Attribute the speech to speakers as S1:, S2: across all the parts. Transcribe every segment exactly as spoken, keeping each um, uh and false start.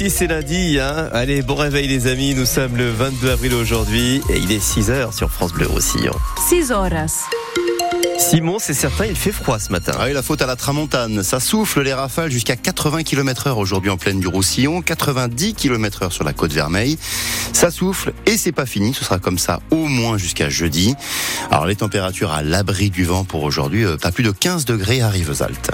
S1: aussi c'est lundi, hein. Allez, bon réveil les amis, nous sommes le vingt-deux avril aujourd'hui et il est six heures sur France Bleu Roussillon.
S2: six horas.
S1: Simon, c'est certain, il fait froid ce matin.
S3: Ah oui, la faute à la tramontane. Ça souffle les rafales jusqu'à quatre-vingts kilomètres heure aujourd'hui en plaine du Roussillon, quatre-vingt-dix kilomètres heure sur la côte Vermeille. Ça souffle et c'est pas fini, ce sera comme ça au moins jusqu'à jeudi. Alors les températures à l'abri du vent pour aujourd'hui, pas plus de quinze degrés à Rivesaltes.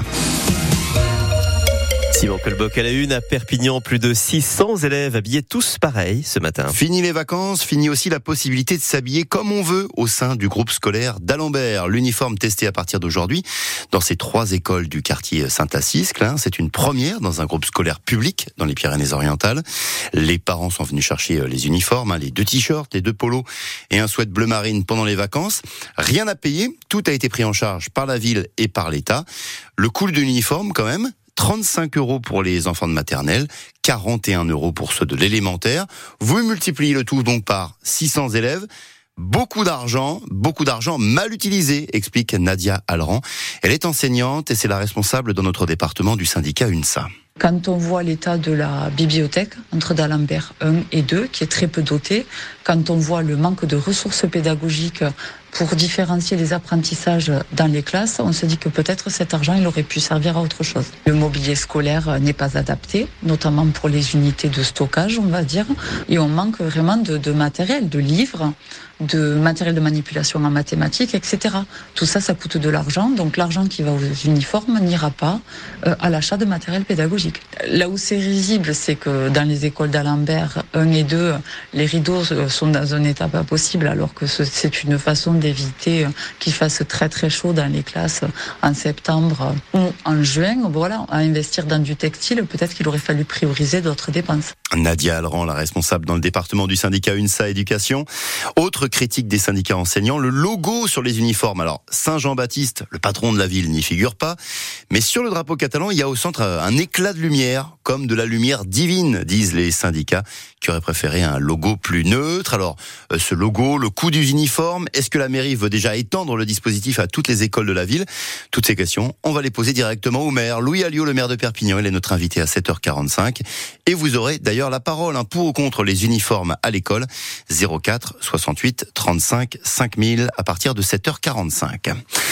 S1: Simon Colboc à la une, à Perpignan, plus de six cents élèves habillés tous pareils ce matin.
S3: Fini les vacances, fini aussi la possibilité de s'habiller comme on veut au sein du groupe scolaire d'Alembert. L'uniforme testé à partir d'aujourd'hui dans ces trois écoles du quartier Saint-Aciscle. C'est une première dans un groupe scolaire public dans les Pyrénées-Orientales. Les parents sont venus chercher les uniformes, les deux t-shirts, les deux polos et un sweat bleu marine pendant les vacances. Rien à payer, tout a été pris en charge par la ville et par l'État. Le coût de l'uniforme quand même, trente-cinq euros pour les enfants de maternelle, quarante et un euros pour ceux de l'élémentaire. Vous multipliez le tout donc par six cents élèves. Beaucoup d'argent, beaucoup d'argent mal utilisé, explique Nadia Alran. Elle est enseignante et c'est la responsable dans notre département du syndicat UNSA.
S4: Quand on voit l'état de la bibliothèque entre d'Alembert un et deux, qui est très peu dotée, quand on voit le manque de ressources pédagogiques pour différencier les apprentissages dans les classes, on se dit que peut-être cet argent, il aurait pu servir à autre chose. Le mobilier scolaire n'est pas adapté, notamment pour les unités de stockage, on va dire, et on manque vraiment de, de matériel, de livres, de matériel de manipulation en mathématiques, et cetera. Tout ça, ça coûte de l'argent, donc l'argent qui va aux uniformes n'ira pas euh, à l'achat de matériel pédagogique. Là où c'est risible, c'est que dans les écoles d'Alembert un et deux, les rideaux sont dans un état pas possible, alors que c'est une façon d'éviter qu'il fasse très très chaud dans les classes en septembre ou en juin. Voilà, à investir dans du textile, peut-être qu'il aurait fallu prioriser d'autres dépenses.
S3: Nadia Alran, la responsable dans le département du syndicat UNSA Éducation. Autre critique des syndicats enseignants, le logo sur les uniformes. Alors, Saint-Jean-Baptiste, le patron de la ville, n'y figure pas. Mais sur le drapeau catalan, il y a au centre un éclat de lumière, comme de la lumière divine, disent les syndicats, qui auraient préféré un logo plus neutre. Alors, ce logo, le coût du uniforme, est-ce que la mairie veut déjà étendre le dispositif à toutes les écoles de la ville? Toutes ces questions, on va les poser directement au maire. Louis Alliot, le maire de Perpignan, il est notre invité à sept heures quarante-cinq. Et vous aurez d'ailleurs la parole, hein, pour ou contre les uniformes à l'école. zéro quatre soixante-huit trente-cinq cinq mille à partir de sept heures quarante-cinq.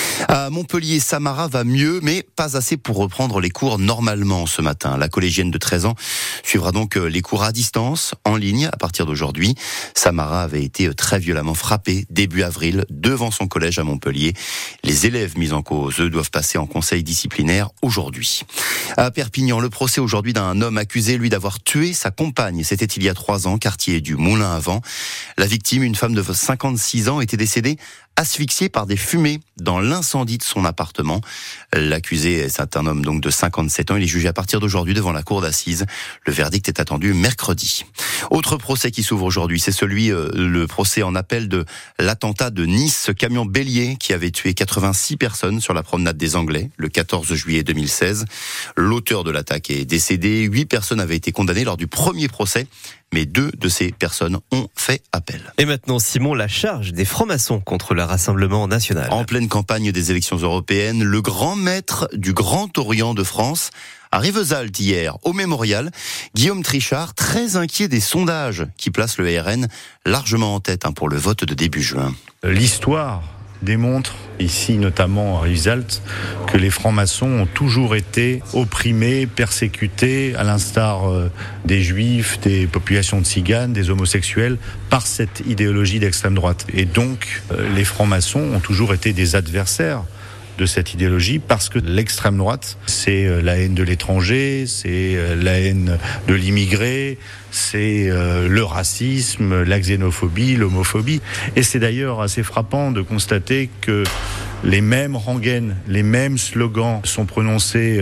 S3: À Montpellier, Samara va mieux, mais pas assez pour reprendre les cours normalement ce matin. La collégienne de treize ans suivra donc les cours à distance, en ligne, à partir d'aujourd'hui. Samara avait été très violemment frappée début avril devant son collège à Montpellier. Les élèves mis en cause, eux, doivent passer en conseil disciplinaire aujourd'hui. À Perpignan, le procès aujourd'hui d'un homme accusé, lui, d'avoir tué sa compagne. C'était il y a trois ans, quartier du Moulin à Vent. La victime, une femme de cinquante-six ans, était décédée asphyxié par des fumées dans l'incendie de son appartement. L'accusé, c'est un homme donc de cinquante-sept ans. Il est jugé à partir d'aujourd'hui devant la cour d'assises. Le verdict est attendu mercredi. Autre procès qui s'ouvre aujourd'hui, c'est celui, euh, le procès en appel de l'attentat de Nice, ce camion bélier qui avait tué quatre-vingt-six personnes sur la promenade des Anglais le quatorze juillet deux mille seize. L'auteur de l'attaque est décédé. Huit personnes avaient été condamnées lors du premier procès, mais deux de ces personnes ont fait appel.
S1: Et maintenant, Simon, la charge des francs-maçons contre le Rassemblement national.
S3: En pleine campagne des élections européennes, le grand maître du Grand Orient de France à Rivesaltes hier, au Mémorial, Guillaume Trichard, très inquiet des sondages qui placent le R N largement en tête, hein, pour le vote de début juin.
S5: L'histoire démontre, ici notamment à Rivesaltes, que les francs-maçons ont toujours été opprimés, persécutés, à l'instar euh, des juifs, des populations de tziganes, des homosexuels, par cette idéologie d'extrême droite. Et donc, euh, les francs-maçons ont toujours été des adversaires de cette idéologie, parce que l'extrême droite, c'est la haine de l'étranger, c'est la haine de l'immigré, c'est le racisme, la xénophobie, l'homophobie. Et c'est d'ailleurs assez frappant de constater que les mêmes rengaines, les mêmes slogans sont prononcés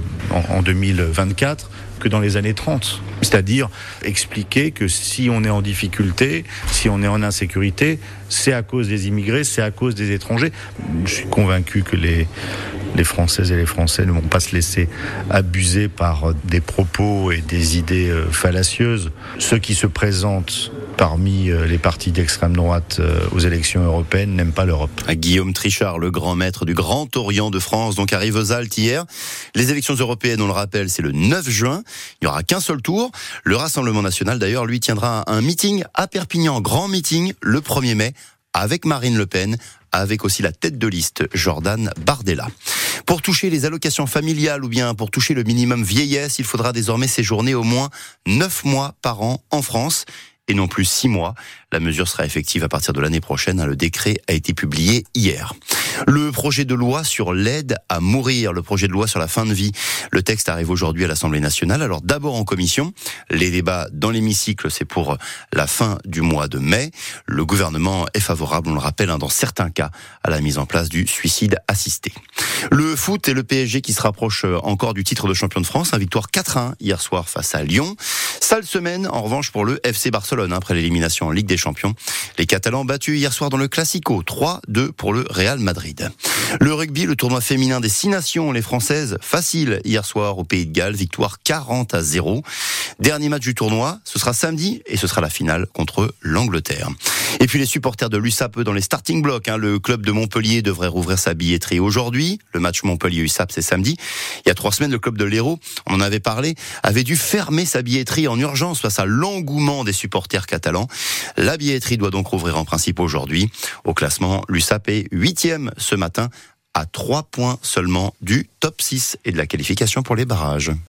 S5: en deux mille vingt-quatre que dans les années trente. C'est-à-dire expliquer que si on est en difficulté, si on est en insécurité, c'est à cause des immigrés, c'est à cause des étrangers. Je suis convaincu que les, les Françaises et les Français ne vont pas se laisser abuser par des propos et des idées fallacieuses. Ceux qui se présentent parmi les partis d'extrême droite aux élections européennes n'aiment pas l'Europe.
S3: Guillaume Trichard, le grand maître du Grand Orient de France, donc arrive aux Altes hier. Les élections européennes, on le rappelle, c'est le neuf juin. Il n'y aura qu'un seul tour. Le Rassemblement national, d'ailleurs, lui tiendra un meeting à Perpignan, grand meeting, le premier mai, avec Marine Le Pen, avec aussi la tête de liste, Jordan Bardella. Pour toucher les allocations familiales ou bien pour toucher le minimum vieillesse, il faudra désormais séjourner au moins neuf mois par an en France et non plus six mois. La mesure sera effective à partir de l'année prochaine. Le décret a été publié hier. Le projet de loi sur l'aide à mourir, le projet de loi sur la fin de vie. Le texte arrive aujourd'hui à l'Assemblée nationale. Alors d'abord en commission. Les débats dans l'hémicycle, c'est pour la fin du mois de mai. Le gouvernement est favorable, on le rappelle, hein, dans certains cas, à la mise en place du suicide assisté. Le foot et le P S G qui se rapprochent encore du titre de champion de France. Une victoire quatre à un hier soir face à Lyon. Sale semaine, en revanche, pour le F C Barcelone, hein, après l'élimination en Ligue des Champions. Les Catalans battus hier soir dans le Classico, trois deux pour le Real Madrid. Le rugby, le tournoi féminin des six nations, les Françaises, facile hier soir au Pays de Galles, victoire quarante à zéro. Dernier match du tournoi, ce sera samedi et ce sera la finale contre l'Angleterre. Et puis les supporters de l'U S A P dans les starting blocks, hein, le club de Montpellier devrait rouvrir sa billetterie aujourd'hui. Le match Montpellier-U S A P, c'est samedi. Il y a trois semaines, le club de l'Hérault, on en avait parlé, avait dû fermer sa billetterie en urgence face à l'engouement des supporters catalans. La billetterie doit donc rouvrir en principe aujourd'hui. Au classement, l'U S A P est huitième ce matin, à trois points seulement du top six et de la qualification pour les barrages.